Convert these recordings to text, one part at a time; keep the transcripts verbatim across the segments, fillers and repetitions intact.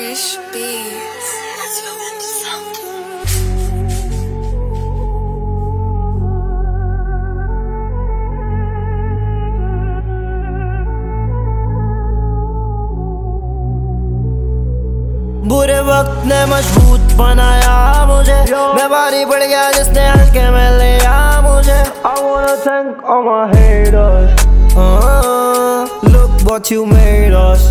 Fresh beats. Let's go into something. बुरे वक्त ने मजबूत बनाया मुझे, मैं भारी पड़ गया जिसने हल्के में लिया मुझे। I wanna thank all my haters, uh, look what you made us.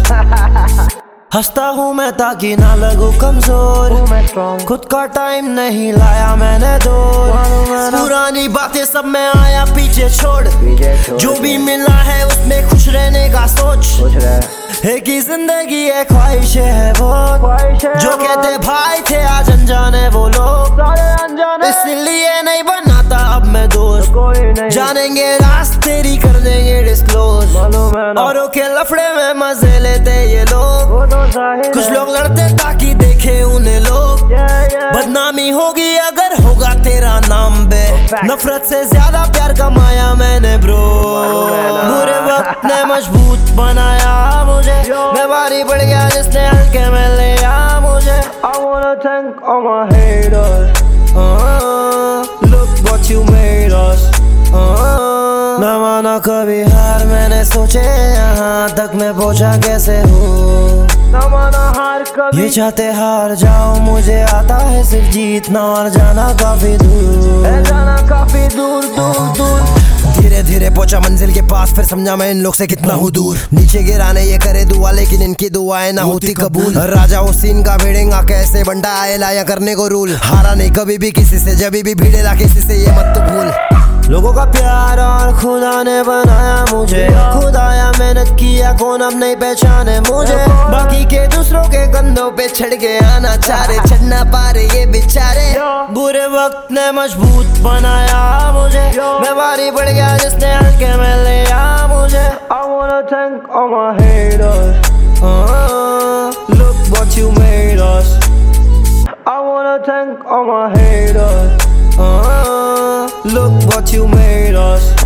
हंसता हूँ मैं ताकि ना लगूं कमजोर, खुद का टाइम नहीं लाया मैंने दूर। पुरानी बातें सब मैं आया पीछे छोड़, जो भी मिला है उसमें खुश रहने का सोच। एक ही जिंदगी है ख्वाहिशें है वो, जो कहते भाई थे आज अनजाने वो लोग। इसलिए नहीं बनाता अब मैं दोस्त, जानेंगे रास्ते तेरी कर देंगे डिस्क्लोज। औरों के लफड़े में मजे लेते ये लोग, कुछ लोग लड़ते ताकि देखे उन्हें लोग। बदनामी होगी अगर होगा तेरा नाम बे, नफरत से ज्यादा प्यार कमाया मैंने ब्रो। बुरे वक्त ने मजबूत बनाया मुझे, मैं भारी पड़ गया जिसने हल्के में लिया मुझे। I wanna thank all my haters, uh, look what you made us, uh, न माना कभी हार मैंने सोचे यहाँ तक मैं पहुंचा कैसे हूँ। न माना हार कभी, ये चाहते हार जाओ मुझे आता है सिर्फ जीतना और जाना काफी दूर, जाना काफी दूर दूर दूर। धीरे धीरे पहुंचा मंजिल के पास, फिर समझा मैं इन लोग से कितना हूँ दूर। नीचे गिराने ये करे दुआ लेकिन इनकी दुआएं ना होती कबूल। राजा हुसैन का भिड़ेगा कैसे बंटा आए लाया करने को रूल। हारा नहीं कभी भी किसी से, जब भी भिड़ेला किसी से ये मत तो भूल। लोगों का प्यार और खुदा ने बनाया मुझे, खुदाया मेहनत किया कौन अब नहीं पहचाने मुझे। बाकी के दूसरों के कंधों पे चढ़ के आना चाह रहे, चढ़ना पा रहे ये बेचारे। बुरे वक्त ने मजबूत बनाया मुझे, मैं भारी पड़ गया जिसने हल्के में लिया मुझे। I wanna thank all my haters, uh, look what you made us. I wanna thank all my haters, uh, look what you made us.